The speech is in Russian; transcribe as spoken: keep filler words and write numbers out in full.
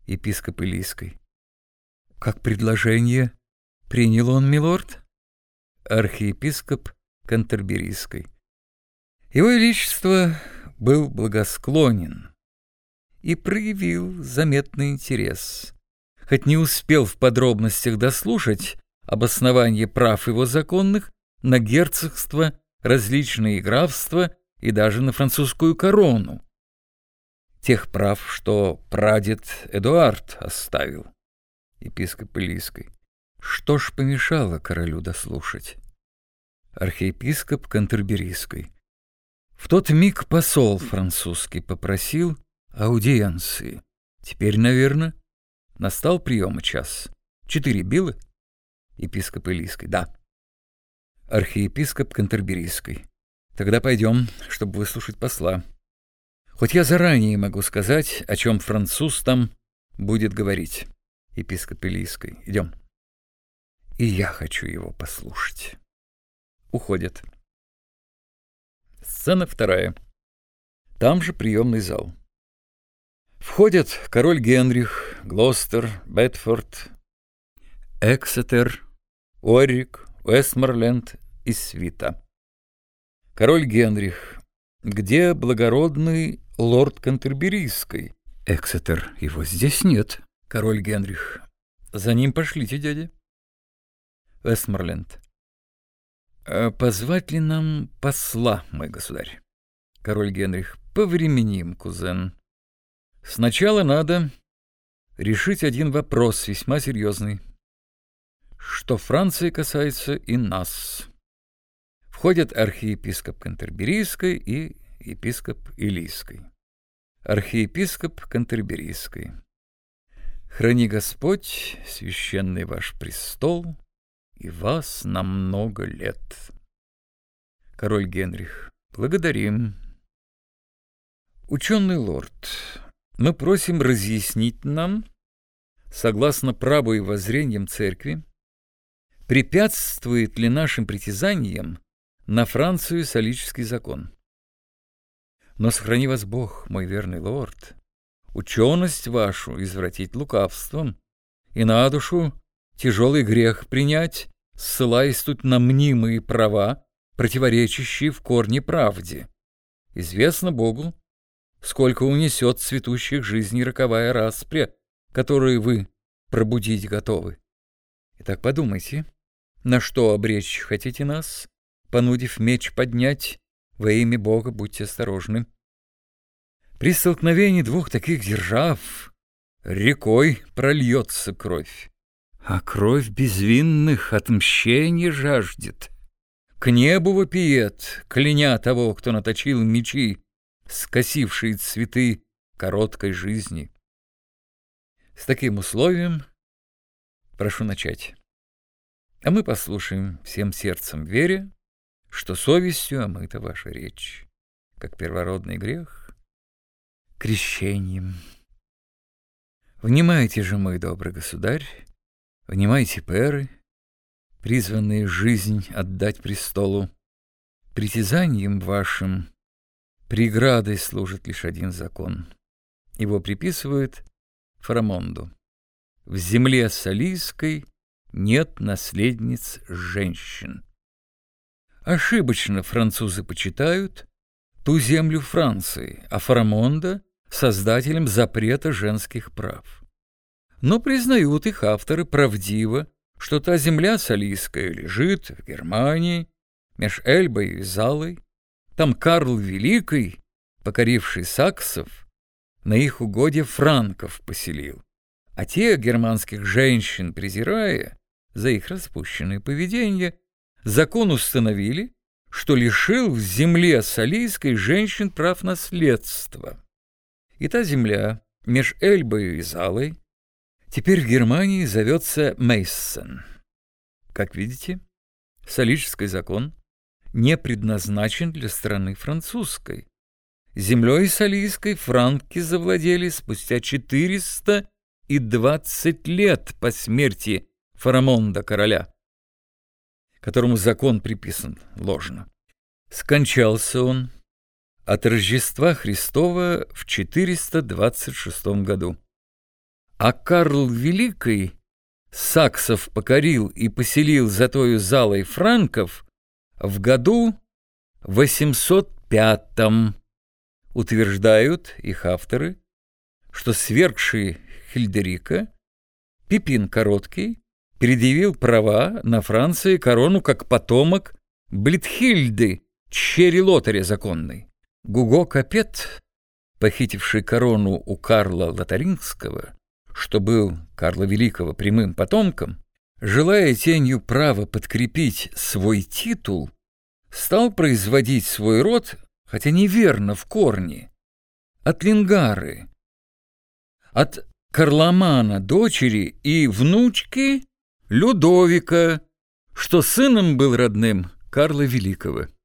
епископ Илийской. Как предложение принял он, милорд? Архиепископ Кантерберийской. Его Величество был благосклонен и проявил заметный интерес, хоть не успел в подробностях дослушать обоснование прав его законных на герцогство, различные графства и даже на французскую корону, тех прав, что прадед Эдуард оставил. Епископ Илийской. Что ж помешало королю дослушать? Архиепископ Кантерберийской. В тот миг посол французский попросил аудиенции. Теперь, наверное, настал приема час. Четыре било? Епископ Илийской. Да. Архиепископ Кантерберийской. Тогда пойдем, чтобы выслушать посла. Хоть я заранее могу сказать, о чем француз там будет говорить. Епископ Илийской. Идем. И я хочу его послушать. Уходят. Сцена вторая. Там же приемный зал. Входят король Генрих, Глостер, Бетфорд, Эксетер, Уоррик, Уэстморленд и свита. Король Генрих. Где благородный лорд Кантерберийской? Эксетер. Его здесь нет. Король Генрих. За ним пошлите, дядя. Уэстморленд. Позвать ли нам посла, мой государь? Король Генрих. Повременим, кузен. Сначала надо решить один вопрос, весьма серьезный, что Франции касается и нас. Входят архиепископ Кантерберийской и епископ Илийской. Архиепископ Кантерберийской. Храни Господь священный ваш престол и вас на много лет. Король Генрих. Благодарим. Ученый лорд, мы просим разъяснить нам, согласно праву и воззрениям церкви, препятствует ли нашим притязаниям на Францию солический закон. Но сохрани вас Бог, мой верный лорд, ученость вашу извратить лукавством и на душу тяжелый грех принять, ссылаясь тут на мнимые права, противоречащие в корне правде. Известно Богу, сколько унесет цветущих жизней роковая распря, которую вы пробудить готовы. Итак, подумайте, на что обречь хотите нас, понудив меч поднять, во имя Бога будьте осторожны. При столкновении двух таких держав рекой прольется кровь, а кровь безвинных отмщения жаждет. К небу вопиет, кляня того, кто наточил мечи, скосившие цветы короткой жизни. С таким условием прошу начать. А мы послушаем всем сердцем, веря, что совестью омыта ваша речь, как первородный грех, крещением. Внимайте же, мой добрый государь, внимайте, пэры, призванные жизнь отдать престолу. Притязанием вашим преградой служит лишь один закон. Его приписывают Фарамонду. В земле Солийской нет наследниц женщин. Ошибочно французы почитают ту землю Франции, а Фарамонда — создателем запрета женских прав. Но признают их авторы правдиво, что та земля Солийская лежит в Германии, меж Эльбой и Залой. Там Карл Великий, покоривший саксов, на их угодье франков поселил, а те, германских женщин презирая за их распущенное поведение, закон установили, что лишил в земле Солийской женщин прав наследства. И та земля меж Эльбой и Залой теперь в Германии зовется Мейссен. Как видите, Солический закон не предназначен для страны французской. Землей Солийской франки завладели спустя четыреста двадцать лет по смерти Фарамонда короля, которому закон приписан ложно. Скончался он от Рождества Христова в четыреста двадцать шестом году. А Карл Великий саксов покорил и поселил за тою залой франков в году восемьсот пятом. Утверждают их авторы, что свергший Хильдерика Пипин Короткий предъявил права на Франции корону как потомок Блитхильды, чери Лотаря законной. Гуго Капет, похитивший корону у Карла Лотарингского, что был Карла Великого прямым потомком, желая тенью права подкрепить свой титул, стал производить свой род, хотя неверно в корне, от Лингары, от Карломана дочери и внучки Людовика, что сыном был родным Карла Великого.